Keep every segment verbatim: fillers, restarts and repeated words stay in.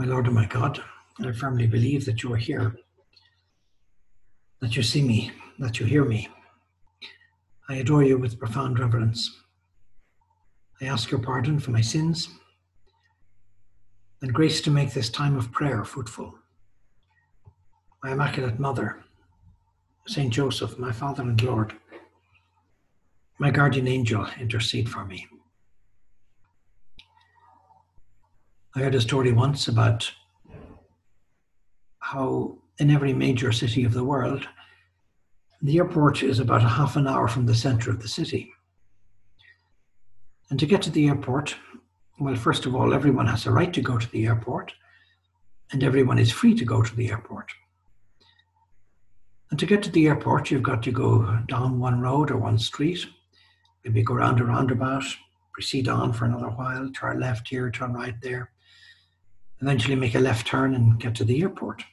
My Lord and my God, I firmly believe that you are here, that you see me, that you hear me. I adore you with profound reverence. I ask your pardon for my sins and grace to make this time of prayer fruitful. My Immaculate Mother, Saint Joseph, my Father and Lord, my guardian angel, intercede for me. I heard a story once about how in every major city of the world, the airport is about a half an hour from the center of the city. And to get to the airport, well, first of all, everyone has a right to go to the airport, and everyone is free to go to the airport. And to get to the airport, you've got to go down one road or one street, maybe go round a roundabout, proceed on for another while, turn left here, turn right there, eventually make a left turn and get to the airport.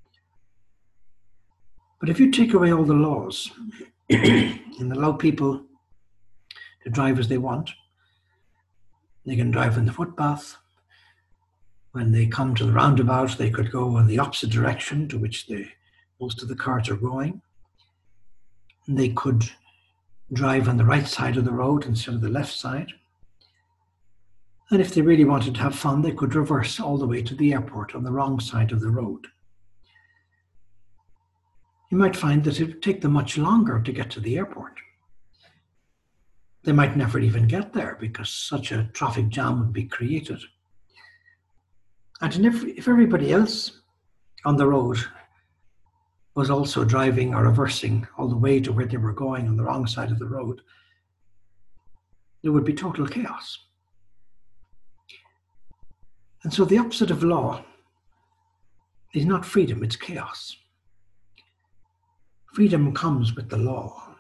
But if you take away all the laws and allow people to drive as they want, they can drive in the footpath. When they come to the roundabout, they could go in the opposite direction to which the, most of the cars are going. And they could drive on the right side of the road instead of the left side. And if they really wanted to have fun, they could reverse all the way to the airport on the wrong side of the road. You might find that it would take them much longer to get to the airport. They might never even get there because such a traffic jam would be created. And if, if everybody else on the road was also driving or reversing all the way to where they were going on the wrong side of the road, there would be total chaos. And so the opposite of law is not freedom, it's chaos. Freedom comes with the law.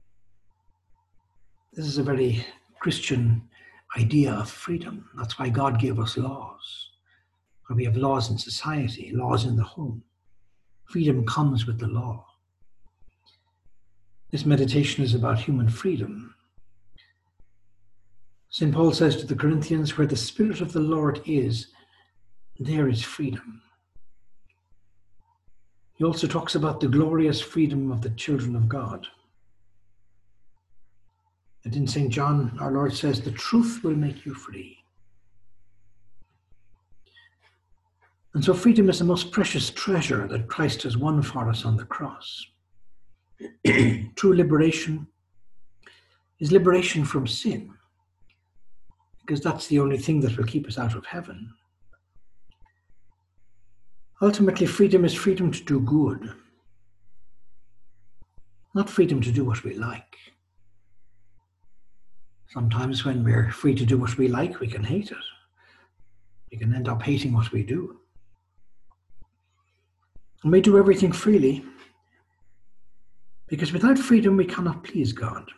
This is a very Christian idea of freedom. That's why God gave us laws. Or we have laws in society, laws in the home. Freedom comes with the law. This meditation is about human freedom. Saint Paul says to the Corinthians, where the Spirit of the Lord is, there is freedom. He also talks about the glorious freedom of the children of God. And in Saint John, our Lord says, the truth will make you free. And so freedom is the most precious treasure that Christ has won for us on the cross. True liberation is liberation from sin, because that's the only thing that will keep us out of heaven. Ultimately, freedom is freedom to do good, not freedom to do what we like. Sometimes when we're free to do what we like, we can hate it. We can end up hating what we do. And we do everything freely, because without freedom, we cannot please God.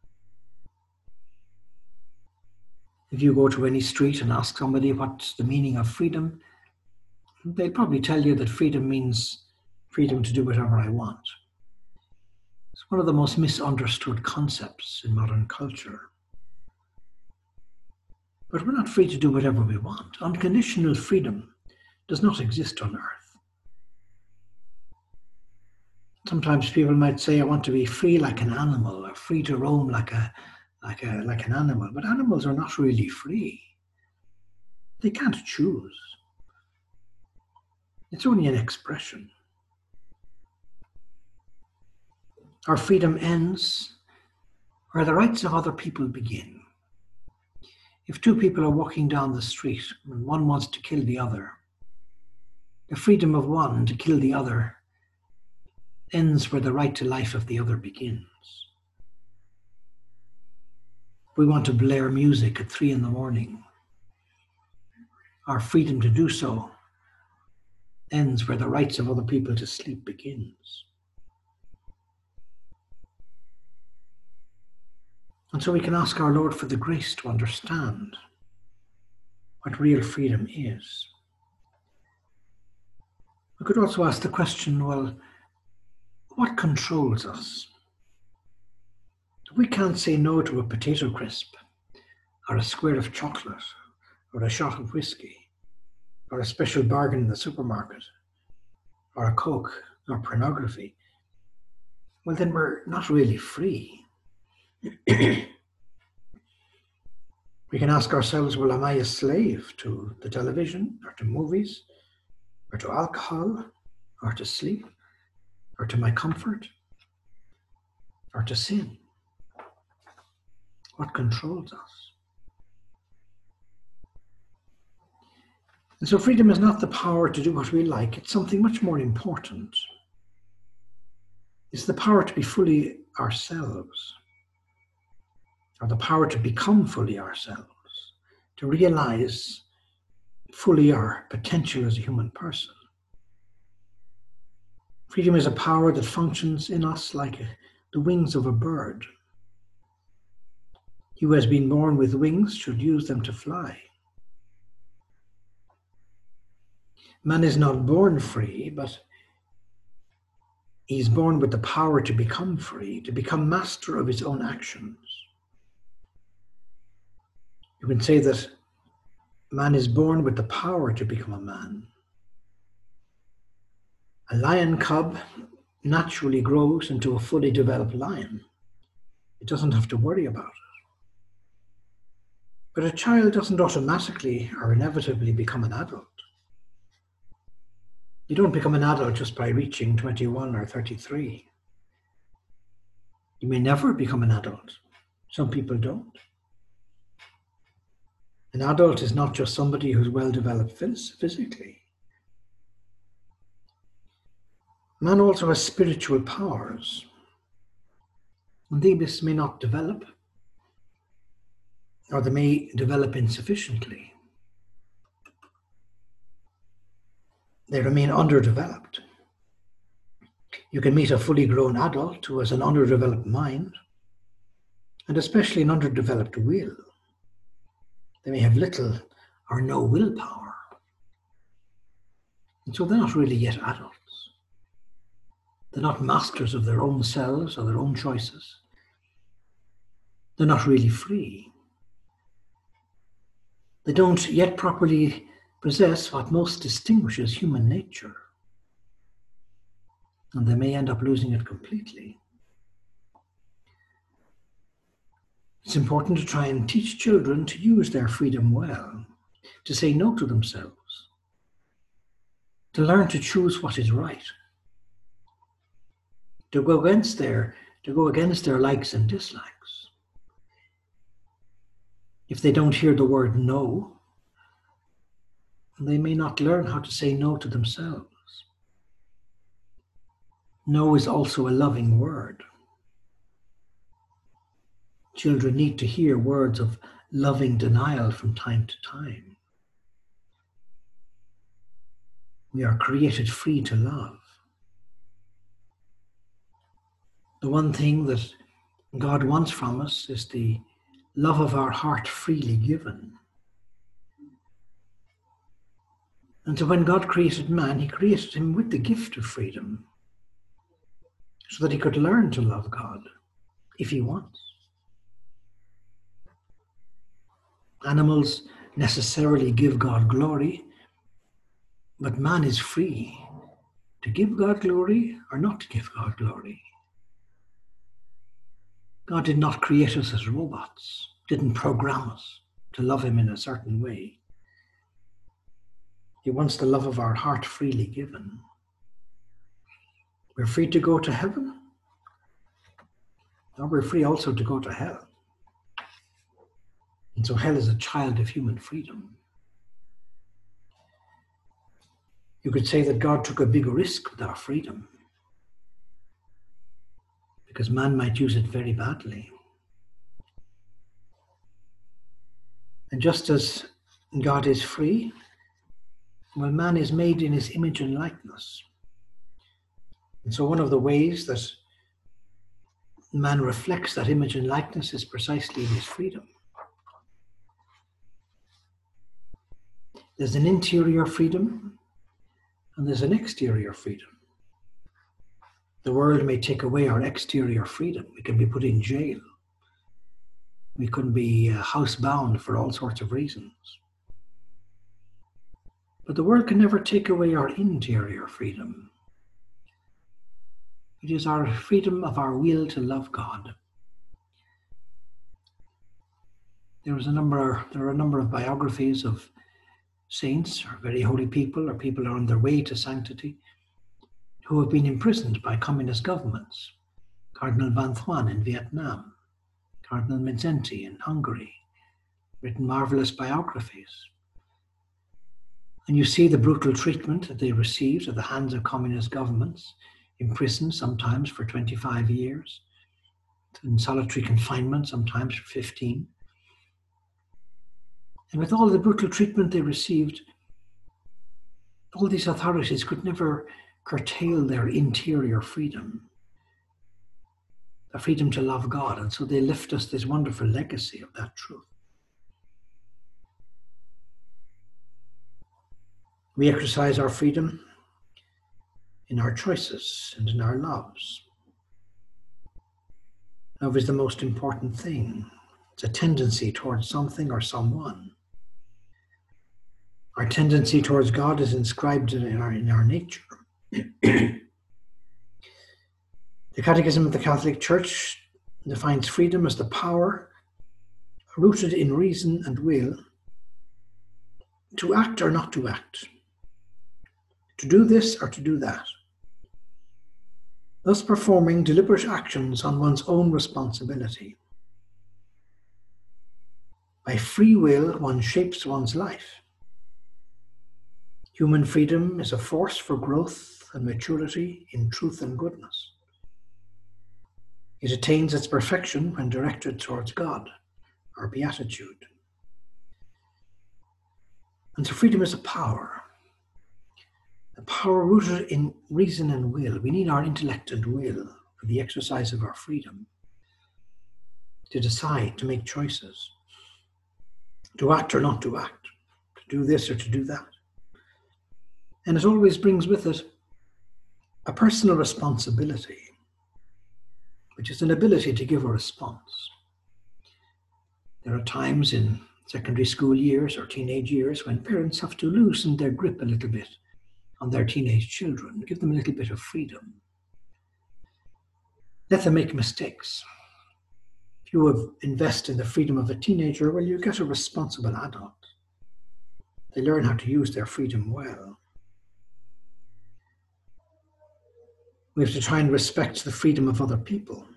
If you go to any street and ask somebody what's the meaning of freedom, they'll probably tell you that freedom means freedom to do whatever I want. It's one of the most misunderstood concepts in modern culture. But we're not free to do whatever we want. Unconditional freedom does not exist on earth. Sometimes people might say, I want to be free like an animal, or free to roam like a, like a, like an animal. But animals are not really free. They can't choose. It's only an expression. Our freedom ends where the rights of other people begin. If two people are walking down the street and one wants to kill the other, the freedom of one to kill the other ends where the right to life of the other begins. We want to blare music at three in the morning. Our freedom to do so ends where the rights of other people to sleep begins. And so we can ask our Lord for the grace to understand what real freedom is. We could also ask the question, well, what controls us? We can't say no to a potato crisp, or a square of chocolate, or a shot of whiskey, or a special bargain in the supermarket, or a Coke, or pornography, well, then we're not really free. We can ask ourselves, well, am I a slave to the television, or to movies, or to alcohol, or to sleep, or to my comfort, or to sin? What controls us? And so freedom is not the power to do what we like. It's something much more important. It's the power to be fully ourselves, or the power to become fully ourselves, to realize fully our potential as a human person. Freedom is a power that functions in us like the wings of a bird. He who has been born with wings should use them to fly. Man is not born free, but he's born with the power to become free, to become master of his own actions. You can say that man is born with the power to become a man. A lion cub naturally grows into a fully developed lion. It doesn't have to worry about it. But a child doesn't automatically or inevitably become an adult. You don't become an adult just by reaching twenty-one or thirty-three. You may never become an adult. Some people don't. An adult is not just somebody who's well developed physically. Man also has spiritual powers. And these may not develop, or they may develop insufficiently. They remain underdeveloped. You can meet a fully grown adult who has an underdeveloped mind, and especially an underdeveloped will. They may have little or no willpower. And so they're not really yet adults. They're not masters of their own selves or their own choices. They're not really free. They don't yet properly possess what most distinguishes human nature. And they may end up losing it completely. It's important to try and teach children to use their freedom well, to say no to themselves, to learn to choose what is right, to go against their, to go against their likes and dislikes. If they don't hear the word no, they may not learn how to say no to themselves. No is also a loving word. Children need to hear words of loving denial from time to time. We are created free to love. The one thing that God wants from us is the love of our heart freely given. And so when God created man, he created him with the gift of freedom so that he could learn to love God if he wants. Animals necessarily give God glory, but man is free to give God glory or not to give God glory. God did not create us as robots, didn't program us to love him in a certain way. He wants the love of our heart freely given. We're free to go to heaven, or we're free also to go to hell. And so hell is a child of human freedom. You could say that God took a big risk with our freedom, because man might use it very badly. And just as God is free, well, man is made in his image and likeness. And so one of the ways that man reflects that image and likeness is precisely in his freedom. There's an interior freedom and there's an exterior freedom. The world may take away our exterior freedom. We can be put in jail. We can be housebound for all sorts of reasons. But the world can never take away our interior freedom. It is our freedom of our will to love God. There is a number, there are a number of biographies of saints or very holy people or people who are on their way to sanctity who have been imprisoned by communist governments. Cardinal Van Thuan in Vietnam, Cardinal Mindszenty in Hungary, written marvelous biographies. And you see the brutal treatment that they received at the hands of communist governments, imprisoned sometimes for twenty-five years, in solitary confinement sometimes for fifteen. And with all the brutal treatment they received, all these authorities could never curtail their interior freedom, the freedom to love God. And so they left us this wonderful legacy of that truth. We exercise our freedom in our choices and in our loves. Love is the most important thing. It's a tendency towards something or someone. Our tendency towards God is inscribed in our, in our nature. The Catechism of the Catholic Church defines freedom as the power rooted in reason and will to act or not to act, to do this or to do that, thus performing deliberate actions on one's own responsibility. By free will, one shapes one's life. Human freedom is a force for growth and maturity in truth and goodness. It attains its perfection when directed towards God, or beatitude. And so freedom is a power, a power rooted in reason and will. We need our intellect and will for the exercise of our freedom, to decide, to make choices, to act or not to act, to do this or to do that. And it always brings with it a personal responsibility, which is an ability to give a response. There are times in secondary school years or teenage years when parents have to loosen their grip a little bit on their teenage children, give them a little bit of freedom. Let them make mistakes. If you invest in the freedom of a teenager, well, you get a responsible adult. They learn how to use their freedom well. We have to try and respect the freedom of other people,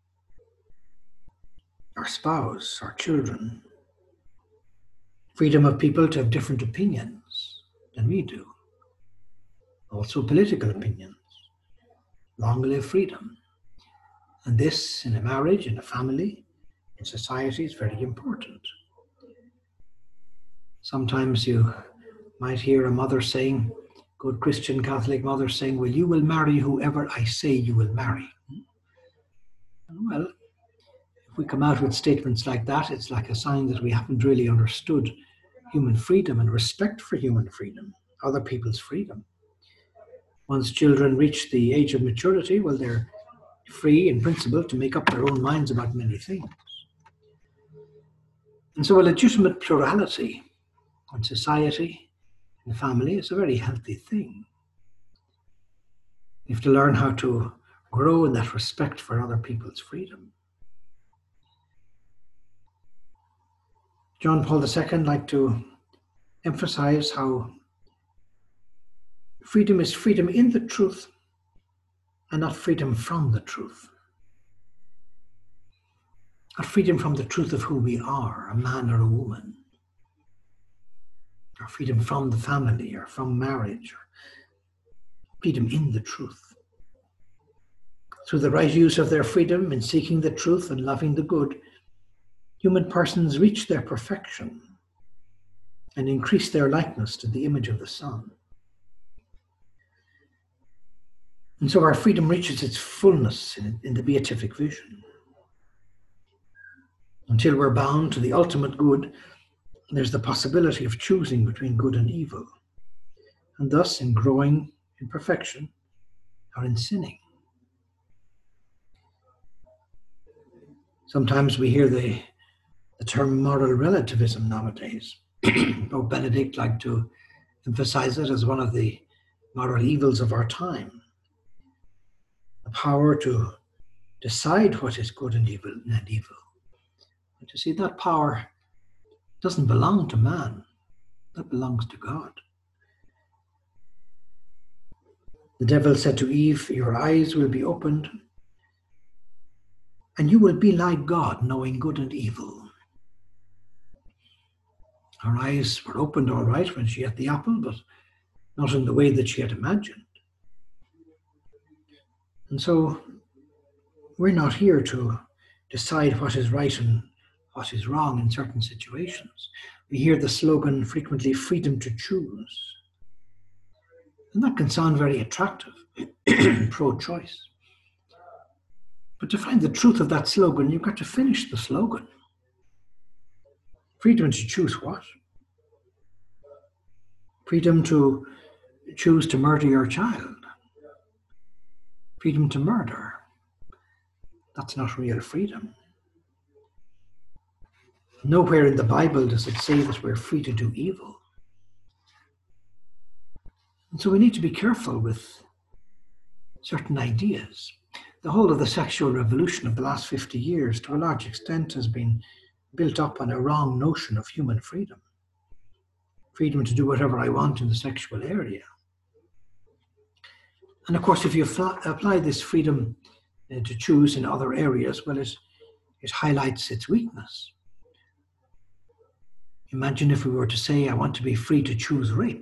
our spouse, our children, freedom of people to have different opinions than we do, also political opinions. Long live freedom. And this, in a marriage, in a family, in society, is very important. Sometimes you might hear a mother saying, good Christian Catholic mother saying, well, you will marry whoever I say you will marry. And well, if we come out with statements like that, it's like a sign that we haven't really understood human freedom and respect for human freedom, other people's freedom. Once children reach the age of maturity, well, they're free in principle to make up their own minds about many things. And so a legitimate plurality in society, in family, is a very healthy thing. You have to learn how to grow in that respect for other people's freedom. John Paul the Second liked to emphasize how freedom is freedom in the truth and not freedom from the truth. Not freedom from the truth of who we are, a man or a woman. Or freedom from the family or from marriage. Or freedom in the truth. Through the right use of their freedom in seeking the truth and loving the good, human persons reach their perfection and increase their likeness to the image of the Son. And so our freedom reaches its fullness in, in the beatific vision. Until we're bound to the ultimate good, there's the possibility of choosing between good and evil, and thus in growing in perfection or in sinning. Sometimes we hear the, the term moral relativism nowadays. Pope Benedict liked to emphasize it as one of the moral evils of our time. The power to decide what is good and evil and evil. But you see, that power doesn't belong to man. That belongs to God. The devil said to Eve, your eyes will be opened, and you will be like God, knowing good and evil. Her eyes were opened all right when she ate the apple, but not in the way that she had imagined. And so we're not here to decide what is right and what is wrong in certain situations. We hear the slogan frequently, freedom to choose. And that can sound very attractive, pro-choice. But to find the truth of that slogan, you've got to finish the slogan. Freedom to choose what? Freedom to choose to murder your child. Freedom to murder. That's not real freedom. Nowhere in the Bible does it say that we're free to do evil. And so we need to be careful with certain ideas. The whole of the sexual revolution of the last fifty years, to a large extent, has been built up on a wrong notion of human freedom. Freedom to do whatever I want in the sexual area. And of course, if you apply this freedom uh, to choose in other areas, well, it, it highlights its weakness. Imagine if we were to say, I want to be free to choose rape.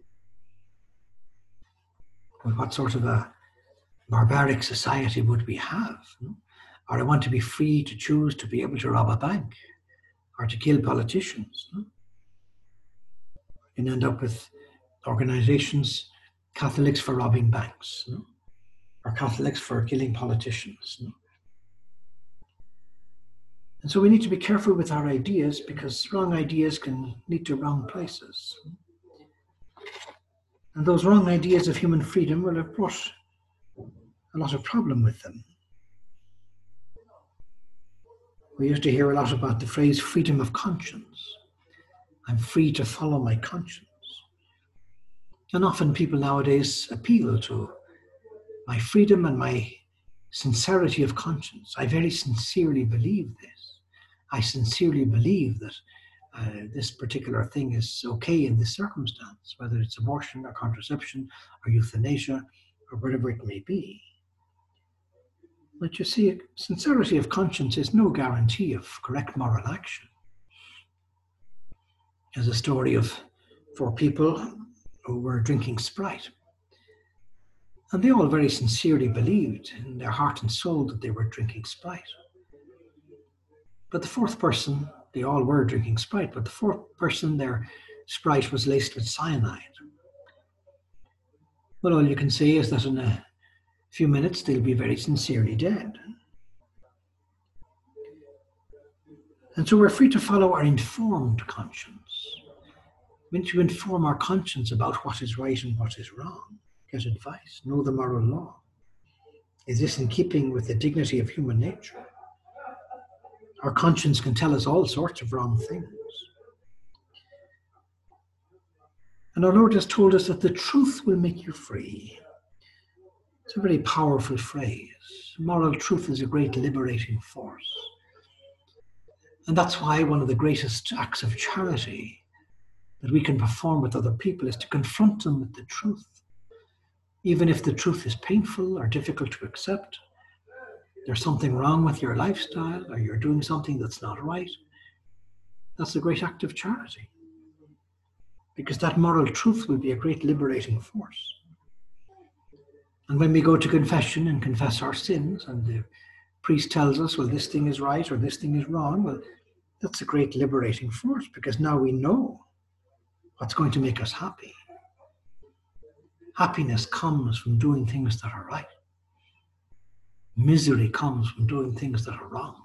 Well, what sort of a barbaric society would we have? Or I want to be free to choose to be able to rob a bank or to kill politicians. And end up with organizations, Catholics for robbing banks, or Catholics for killing politicians. And so we need to be careful with our ideas, because wrong ideas can lead to wrong places. And those wrong ideas of human freedom will have brought a lot of problem with them. We used to hear a lot about the phrase freedom of conscience. I'm free to follow my conscience. And often people nowadays appeal to my freedom and my sincerity of conscience. I very sincerely believe this. I sincerely believe that uh, this particular thing is okay in this circumstance, whether it's abortion or contraception or euthanasia or whatever it may be. But you see, sincerity of conscience is no guarantee of correct moral action. There's a story of four people who were drinking Sprite. And they all very sincerely believed in their heart and soul that they were drinking Sprite. But the fourth person, they all were drinking Sprite, but the fourth person, their Sprite was laced with cyanide. Well, all you can say is that in a few minutes they'll be very sincerely dead. And so we're free to follow our informed conscience. We need to inform our conscience about what is right and what is wrong. Get advice, know the moral law. Is this in keeping with the dignity of human nature? Our conscience can tell us all sorts of wrong things. And our Lord has told us that the truth will make you free. It's a very powerful phrase. Moral truth is a great liberating force. And that's why one of the greatest acts of charity that we can perform with other people is to confront them with the truth. Even if the truth is painful or difficult to accept, there's something wrong with your lifestyle, or you're doing something that's not right, that's a great act of charity. Because that moral truth will be a great liberating force. And when we go to confession and confess our sins, and the priest tells us, well, this thing is right or this thing is wrong, well, that's a great liberating force, because now we know what's going to make us happy. Happiness comes from doing things that are right. Misery comes from doing things that are wrong.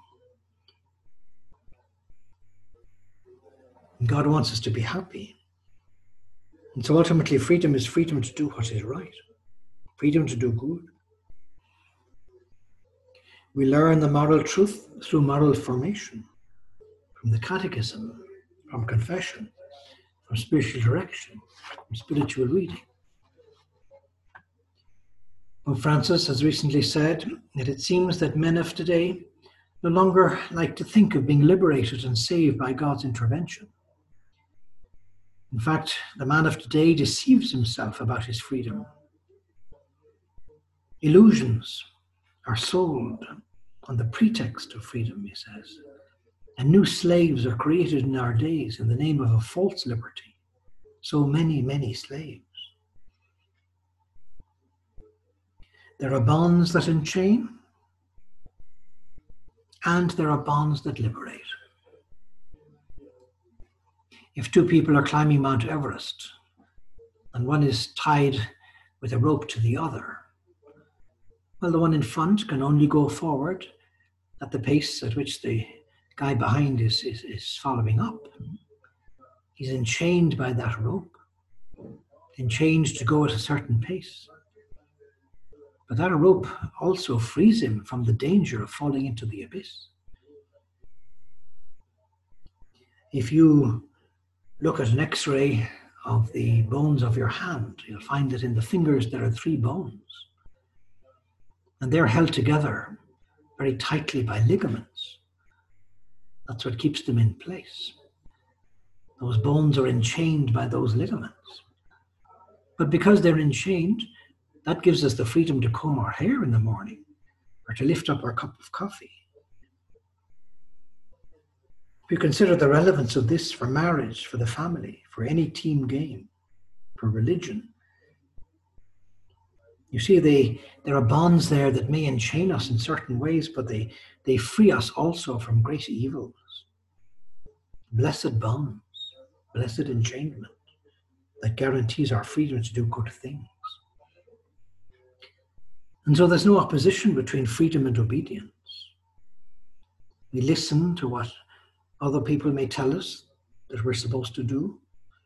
And God wants us to be happy. And so ultimately, freedom is freedom to do what is right. Freedom to do good. We learn the moral truth through moral formation, from the catechism, from confession, from spiritual direction, from spiritual reading. Pope Francis has recently said that it seems that men of today no longer like to think of being liberated and saved by God's intervention. In fact, the man of today deceives himself about his freedom. Illusions are sold on the pretext of freedom, he says, and new slaves are created in our days in the name of a false liberty. So many, many slaves. There are bonds that enchain, and there are bonds that liberate. If two people are climbing Mount Everest, and one is tied with a rope to the other, well, the one in front can only go forward at the pace at which the guy behind is, is, is following up. He's enchained by that rope, enchained to go at a certain pace. But that rope also frees him from the danger of falling into the abyss. If you look at an X-ray of the bones of your hand, you'll find that in the fingers there are three bones. And they're held together very tightly by ligaments. That's what keeps them in place. Those bones are enchained by those ligaments. But because they're enchained, that gives us the freedom to comb our hair in the morning or to lift up our cup of coffee. If you consider the relevance of this for marriage, for the family, for any team game, for religion, you see they, there are bonds there that may enchain us in certain ways, but they, they free us also from great evils. Blessed bonds, blessed enchainment that guarantees our freedom to do good things. And so there's no opposition between freedom and obedience. We listen to what other people may tell us that we're supposed to do.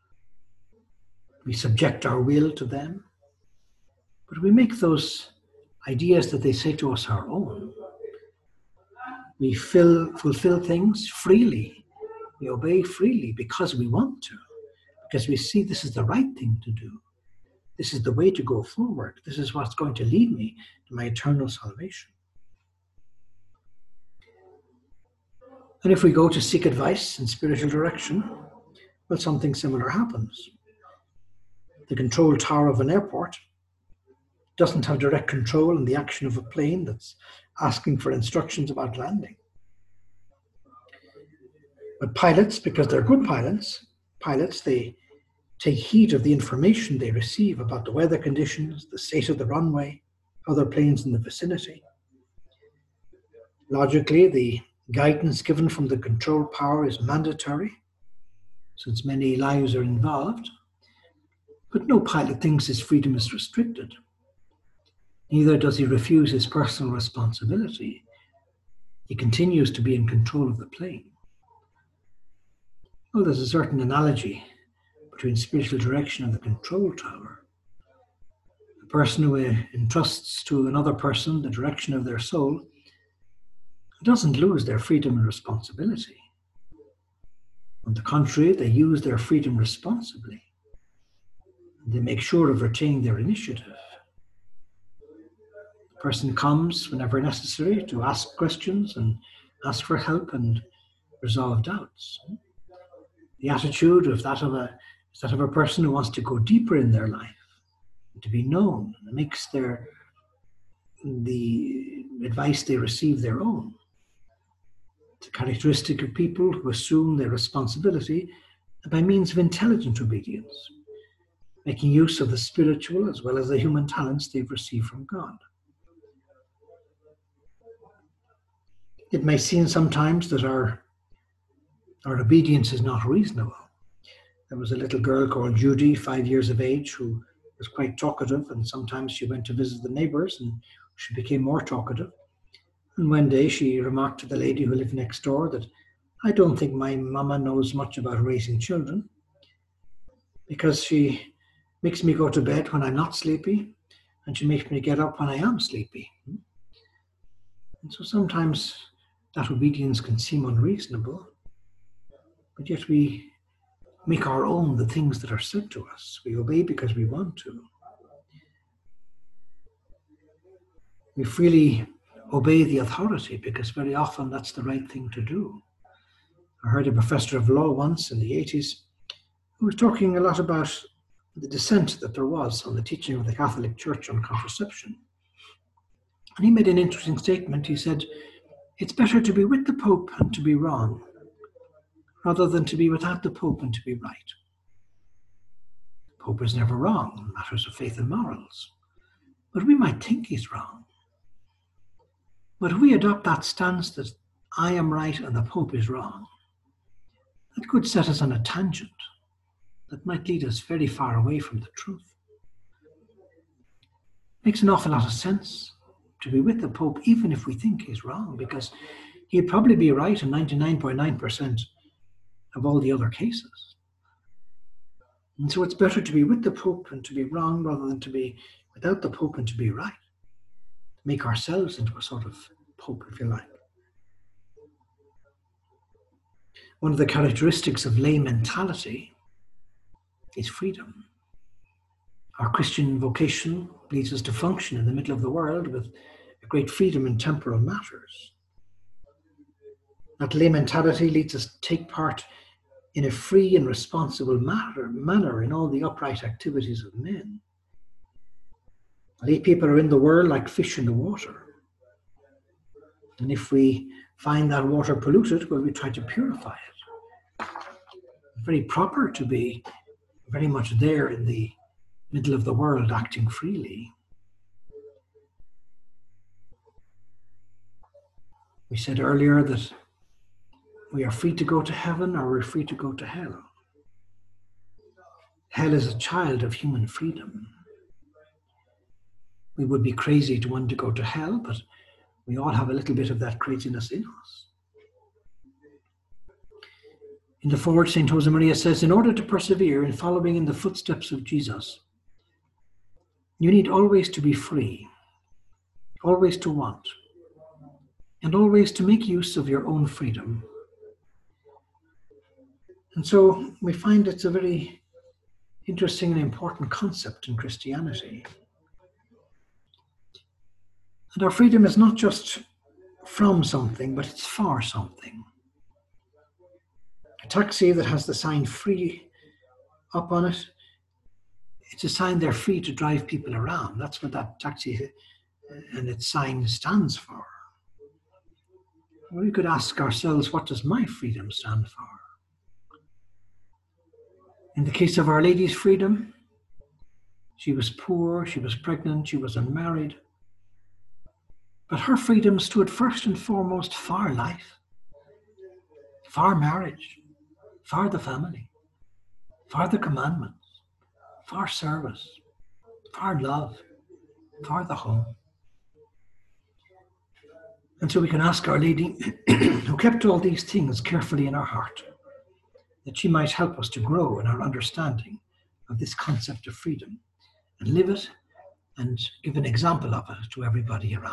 We subject our will to them. But we make those ideas that they say to us our own. We fill, fulfill things freely. We obey freely because we want to, because we see this is the right thing to do. This is the way to go forward. This is what's going to lead me to my eternal salvation. And if we go to seek advice in spiritual direction, well, something similar happens. The control tower of an airport doesn't have direct control in the action of a plane that's asking for instructions about landing. But pilots, because they're good pilots, pilots, they take heed of the information they receive about the weather conditions, the state of the runway, other planes in the vicinity. Logically, the guidance given from the control power is mandatory, since many lives are involved, but no pilot thinks his freedom is restricted. Neither does he refuse his personal responsibility. He continues to be in control of the plane. Well, there's a certain analogy between spiritual direction and the control tower. The person who entrusts to another person the direction of their soul doesn't lose their freedom and responsibility. On the contrary, they use their freedom responsibly. They make sure of retaining their initiative. The person comes whenever necessary to ask questions and ask for help and resolve doubts. The attitude of that of a is that of a person who wants to go deeper in their life, to be known, and makes their the advice they receive their own. It's a characteristic of people who assume their responsibility by means of intelligent obedience, making use of the spiritual as well as the human talents they've received from God. It may seem sometimes that our, our obedience is not reasonable. There was a little girl called Judy, five years of age, who was quite talkative, and sometimes she went to visit the neighbors and she became more talkative. And one day she remarked to the lady who lived next door that, "I don't think my mama knows much about raising children, because she makes me go to bed when I'm not sleepy, and she makes me get up when I am sleepy." And so sometimes that obedience can seem unreasonable, but yet we make our own the things that are said to us. We obey because we want to. We freely obey the authority because very often that's the right thing to do. I heard a professor of law once in the eighties who was talking a lot about the dissent that there was on the teaching of the Catholic Church on contraception. And he made an interesting statement. He said, it's better to be with the Pope and to be wrong, rather than to be without the Pope and to be right. The Pope is never wrong in matters of faith and morals, but we might think he's wrong. But if we adopt that stance that I am right and the Pope is wrong, that could set us on a tangent that might lead us very far away from the truth. Makes an awful lot of sense to be with the Pope even if we think he's wrong, because he'd probably be right in ninety-nine point nine percent of all the other cases. And so it's better to be with the Pope and to be wrong rather than to be without the Pope and to be right. Make ourselves into a sort of Pope, if you like. One of the characteristics of lay mentality is freedom. Our Christian vocation leads us to function in the middle of the world with a great freedom in temporal matters. That lay mentality leads us to take part in a free and responsible matter, manner in all the upright activities of men. Lay people are in the world like fish in the water. And if we find that water polluted, well, we try to purify it. It's very proper to be very much there in the middle of the world, acting freely. We said earlier that we are free to go to heaven or we're free to go to hell. Hell is a child of human freedom. We would be crazy to want to go to hell, but we all have a little bit of that craziness in us. In the foreword, Saint Josemaria says, in order to persevere in following in the footsteps of Jesus, you need always to be free, always to want, and always to make use of your own freedom. And so we find it's a very interesting and important concept in Christianity. And our freedom is not just from something, but it's for something. A taxi that has the sign free up on it, it's a sign they're free to drive people around. That's what that taxi and its sign stands for. We could ask ourselves, what does my freedom stand for? In the case of Our Lady's freedom, she was poor, she was pregnant, she was unmarried. But her freedom stood first and foremost for life, for marriage, for the family, for the commandments, for service, for love, for the home. And so we can ask Our Lady, who kept all these things carefully in her heart, that she might help us to grow in our understanding of this concept of freedom and live it and give an example of it to everybody around.